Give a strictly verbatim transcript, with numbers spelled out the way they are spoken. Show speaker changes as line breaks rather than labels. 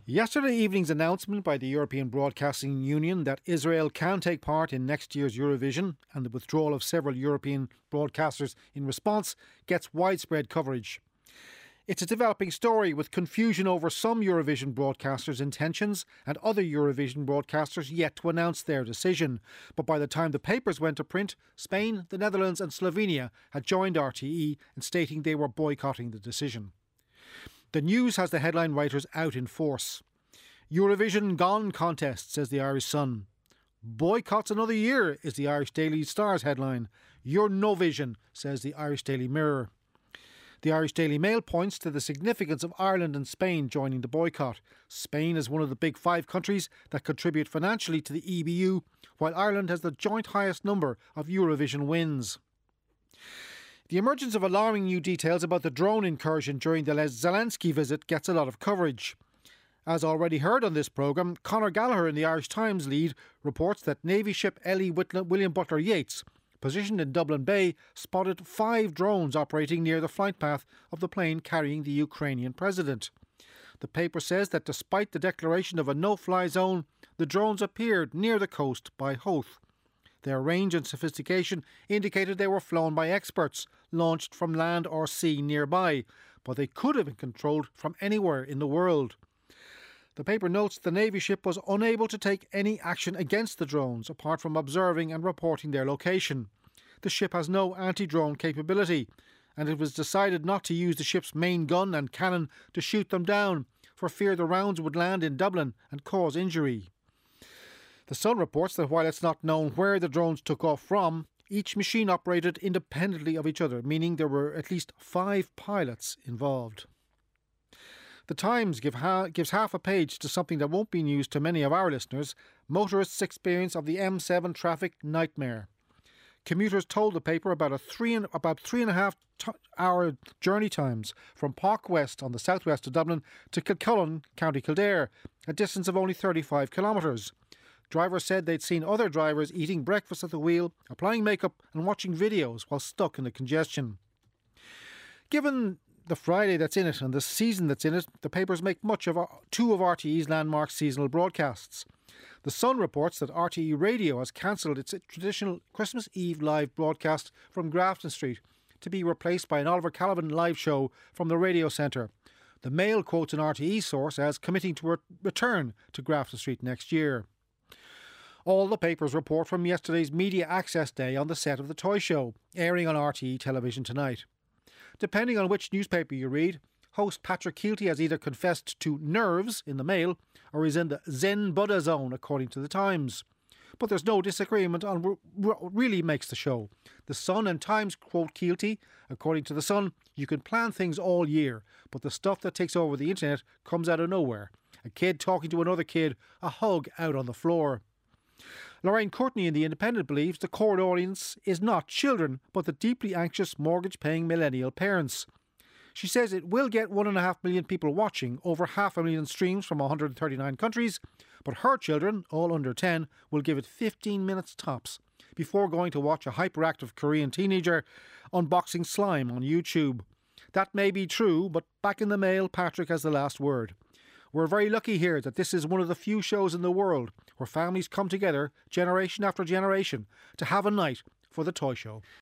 Yesterday evening's announcement by the European Broadcasting Union that Israel can take part in next year's Eurovision and the withdrawal of several European broadcasters in response gets widespread coverage. It's a developing story with confusion over some Eurovision broadcasters' intentions and other Eurovision broadcasters yet to announce their decision. But by the time the papers went to print, Spain, the Netherlands and Slovenia had joined R T E in stating they were boycotting the decision. The news has the headline writers out in force. Eurovision gone contest, says the Irish Sun. Boycotts another year, is the Irish Daily Star's headline. You're no vision, says the Irish Daily Mirror. The Irish Daily Mail points to the significance of Ireland and Spain joining the boycott. Spain is one of the big five countries that contribute financially to the E B U, while Ireland has the joint highest number of Eurovision wins. The emergence of alarming new details about the drone incursion during the Zelensky visit gets a lot of coverage. As already heard on this programme, Conor Gallagher in the Irish Times lead reports that Navy ship Ellie William Butler Yeats, positioned in Dublin Bay, spotted five drones operating near the flight path of the plane carrying the Ukrainian president. The paper says that despite the declaration of a no-fly zone, the drones appeared near the coast by Howth. Their range and sophistication indicated they were flown by experts, launched from land or sea nearby, but they could have been controlled from anywhere in the world. The paper notes the Navy ship was unable to take any action against the drones, apart from observing and reporting their location. The ship has no anti-drone capability, and it was decided not to use the ship's main gun and cannon to shoot them down, for fear the rounds would land in Dublin and cause injury. The Sun reports that while it's not known where the drones took off from, each machine operated independently of each other, meaning there were at least five pilots involved. The Times give ha- gives half a page to something that won't be news to many of our listeners: motorists' experience of the M seven traffic nightmare. Commuters told the paper about a three and about three and a half t- hour journey times from Park West on the southwest of Dublin to Kilcullen, County Kildare, a distance of only thirty-five kilometres. Drivers said they'd seen other drivers eating breakfast at the wheel, applying makeup and watching videos while stuck in the congestion. Given the Friday that's in it and the season that's in it, the papers make much of two of R T E's landmark seasonal broadcasts. The Sun reports that R T E Radio has cancelled its traditional Christmas Eve live broadcast from Grafton Street to be replaced by an Oliver Callaghan live show from the Radio Centre. The Mail quotes an R T E source as committing to re- return to Grafton Street next year. All the papers report from yesterday's Media Access Day on the set of The Toy Show, airing on R T E television tonight. Depending on which newspaper you read, host Patrick Keelty has either confessed to nerves in the Mail or is in the Zen Buddha zone, according to The Times. But there's no disagreement on what really makes the show. The Sun and Times quote Keelty. According to The Sun, you can plan things all year, but the stuff that takes over the internet comes out of nowhere. A kid talking to another kid, a hug out on the floor. Lorraine Courtney in The Independent believes the core audience is not children, but the deeply anxious mortgage-paying millennial parents. She says it will get one and a half million people watching, over half a million streams from one hundred thirty-nine countries, but her children, all under ten, will give it fifteen minutes tops before going to watch a hyperactive Korean teenager unboxing slime on YouTube. That may be true, but back in the Mail, Patrick has the last word. We're very lucky here that this is one of the few shows in the world where families come together, generation after generation, to have a night for The Toy Show.